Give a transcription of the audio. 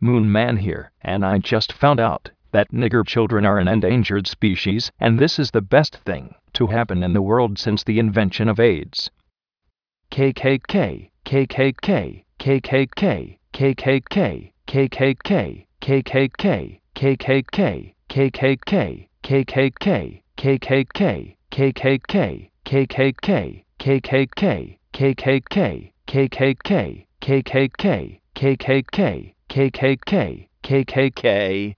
Moon Man here, and I just found out that nigger children are an endangered species, and this is the best thing to happen in the world since the invention of AIDS. KKK, KKK, KKK, KKK, KKK, KKK, KKK, KKK, KKK, KKK, KKK, KKK, KKK, KKK, KKK, KKK, KKK, KKK, KKK.